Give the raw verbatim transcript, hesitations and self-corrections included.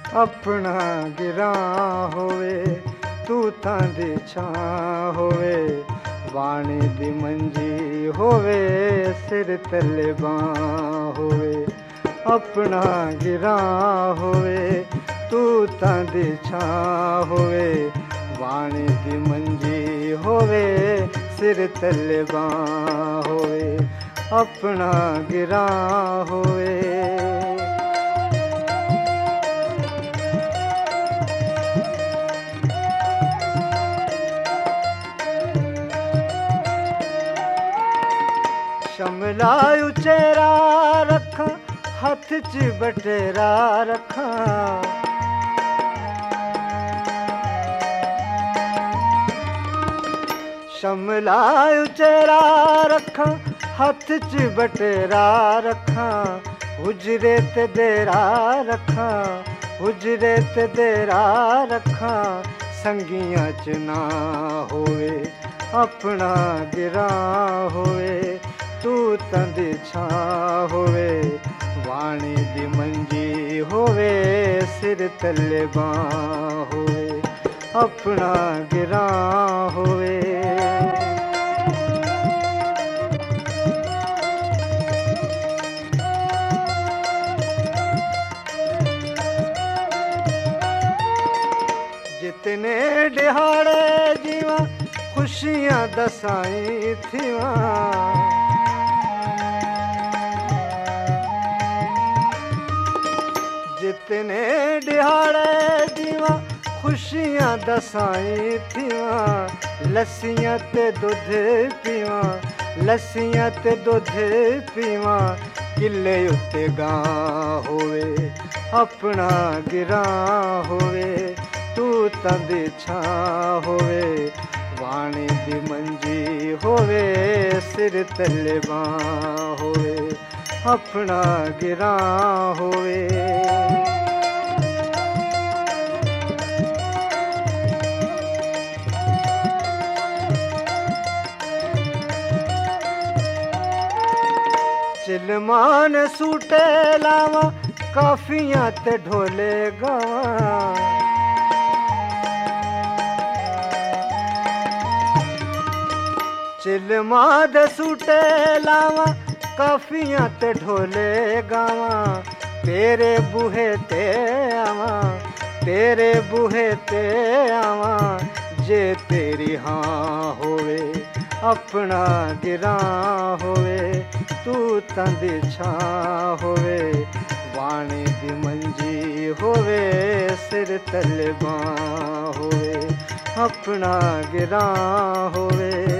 अपना गिरा होवे तू तां दी छां होवे, वाणी दी मंजी होवे सिर तले बां होवे। अपना गिरा होवे तू तां दी छां होवे, वाणी दी मंजी होवे सिर तले बां होवे। अपना गिरा होवे। शमला उचेरा रखा हथ च बटेरा रखा, शमला उचेरा रखा हथ च बटेरा रखा, हुजरे ते देरा रखा हुजरे ते देरा रखा, संगियां च ना होवे अपना गिरा होवे तू तां दी छां होवे, वाणी दी मंजी होवे सिर तले बां होवे। अपना गिरा होवे। जितने दिहाड़े जीवा खुशियां दसाई थीवा, जितने दिहाड़े जीवा खुशियां दसाई थीवा, लस्सियां ते दुध पीवा लस्सियां ते दुध पीवा, किले उत्ते गां होवे अपना गिरा होवे तू तां दी छां होवे, वाणी दी मंजी होवे सिर तले बां होवे। अपना गिरा होवे। चिलमान सूटे लावा काफियां ते ढोले गावा, चिलमा दे सूटे लावा काफियां ते ढोले गावा, तेरे बूहे ते आवा तेरे बूहे ते आवा, जे तेरी हाँ होवे अपना गिरा होवे तू तां दी छां होवे, वाणी दी मंजी होवे सिर तले बां होवे। अपना गिरा होवे।